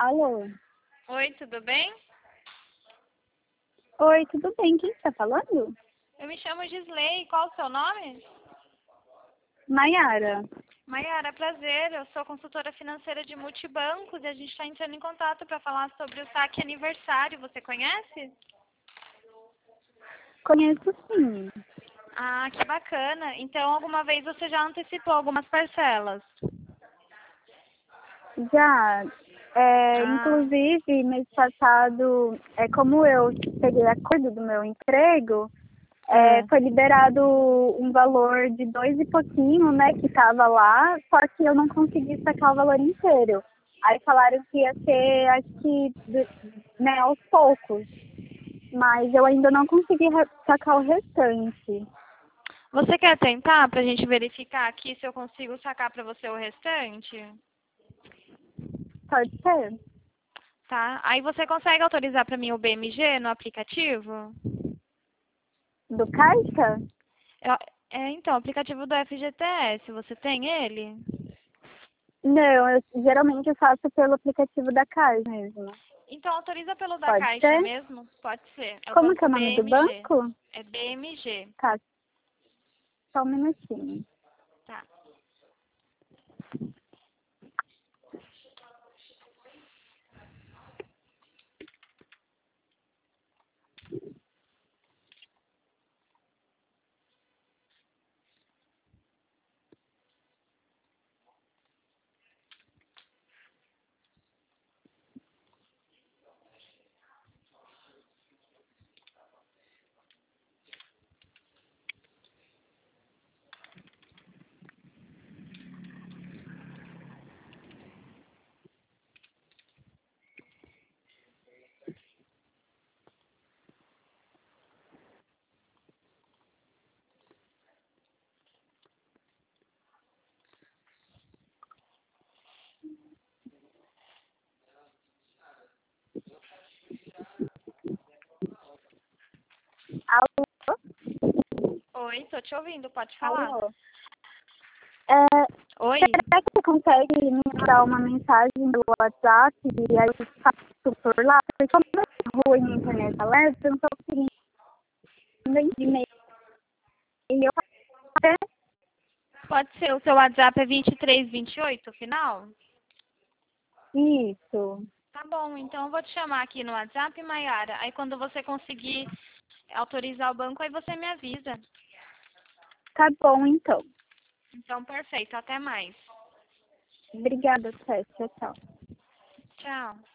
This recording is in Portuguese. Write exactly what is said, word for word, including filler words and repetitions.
Alô? Oi, tudo bem? Oi, tudo bem? Quem está falando? Eu me chamo Gisley. Qual o seu nome? Maiara. Maiara, prazer. Eu sou consultora financeira de multibancos e a gente está entrando em contato para falar sobre o saque aniversário. Você conhece? Conheço sim. Ah, que bacana. Então, alguma vez você já antecipou algumas parcelas? Já, é, Ah, inclusive, mês passado, é, como eu peguei acordo do meu emprego, é, é. foi liberado um valor de dois e pouquinho, né, que estava lá, só que eu não consegui sacar o valor inteiro. Aí falaram que ia ser, acho que, de- né, aos poucos, mas eu ainda não consegui re- sacar o restante. Você quer tentar para a gente verificar aqui se eu consigo sacar para você o restante? Pode ser? Tá? Aí você consegue autorizar para mim o B M G no aplicativo? Do Caixa? Eu- é, então, o aplicativo do F G T S, você tem ele? Não, eu geralmente eu faço pelo aplicativo da Caixa mesmo. Então, autoriza pelo da Pode Caixa ser? mesmo? Pode ser. É o Como que é banco o nome do B M G. banco? É B M G. Tá, só um minutinho. Tá. Alô? Oi, tô te ouvindo, pode falar. Alô? É, Oi? será que você consegue me mandar uma mensagem do WhatsApp e aí eu faço por lá? Porque como eu tô ruim na internet alerta, eu não tô conseguindo e-mail. Até Pode ser, o seu WhatsApp é vinte e três vinte e oito, final? isso. Tá bom, então eu vou te chamar aqui no WhatsApp, Maiara. Aí quando você conseguir autorizar o banco, aí você me avisa. Tá bom, então. Então, perfeito, até mais. Obrigada, Tess. Tchau, tchau. Tchau.